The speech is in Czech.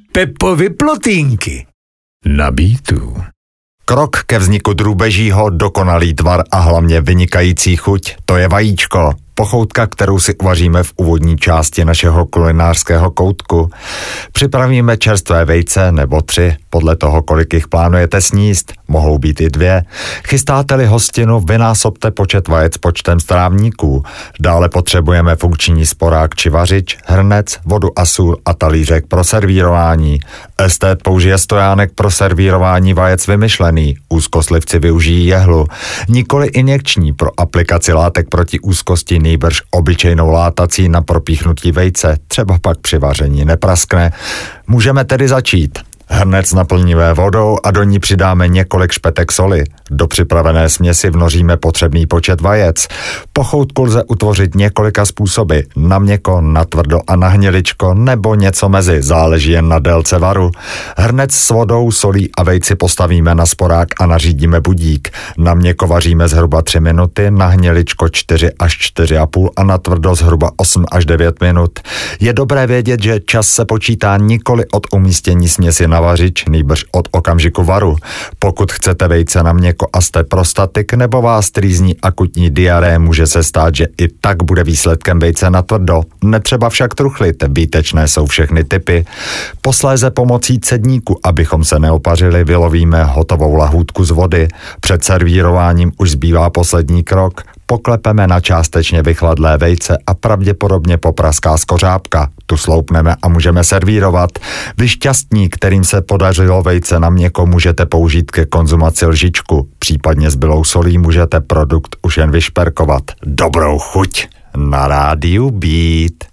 Pepovy plotínky. Na Beatu. Krok ke vzniku drůbežího, dokonalý tvar a hlavně vynikající chuť, to je vajíčko. Pochoutka, kterou si uvaříme v úvodní části našeho kulinářského koutku. Připravíme čerstvé vejce nebo 3, podle toho, kolik jich plánujete sníst. Mohou být i 2. Chystáte-li hostinu, vynásobte počet vajec počtem strávníků. Dále potřebujeme funkční sporák či vařič, hrnec, vodu a sůl a talířek pro servírování. Estét použije stojánek pro servírování vajec vymyšlený. Úzkoslivci využijí jehlu. Nikoli injekční pro aplikaci látek proti úzkosti, nýbrž obyčejnou látací na propíchnutí vejce, třeba pak při vaření nepraskne. Můžeme tedy začít. Hrnec naplníme vodou a do ní přidáme několik špetek soli. Do připravené směsi vnoříme potřebný počet vajec. Pochoutku lze utvořit několika způsoby. Na měkko, na tvrdo a na hniličko, nebo něco mezi, záleží jen na délce varu. Hrnec s vodou, solí a vejci postavíme na sporák a nařídíme budík. Na měkko vaříme zhruba 3 minuty, na hniličko 4 až 4,5 a na tvrdo zhruba 8 až 9 minut. Je dobré vědět, že čas se počítá nikoli od umístění směsi na vařič, nýbrž od okamžiku varu. Pokud chcete vejce na měkko a jste prostatik nebo vás trýzní akutní diaré, může se stát, že i tak bude výsledkem vejce na tvrdo. Netřeba však truchlit, výtečné jsou všechny typy. Posléze pomocí cedníku, abychom se neopařili, vylovíme hotovou lahůdku z vody. Před servírováním už zbývá poslední krok. Poklepeme na částečně vychladlé vejce a pravděpodobně popraská skořápka. Tu sloupneme a můžeme servírovat. Vy šťastní, kterým se podařilo vejce na měkko, můžete použít ke konzumaci lžičku. Případně zbylou solí můžete produkt už jen vyšperkovat. Dobrou chuť na rádiu Beat.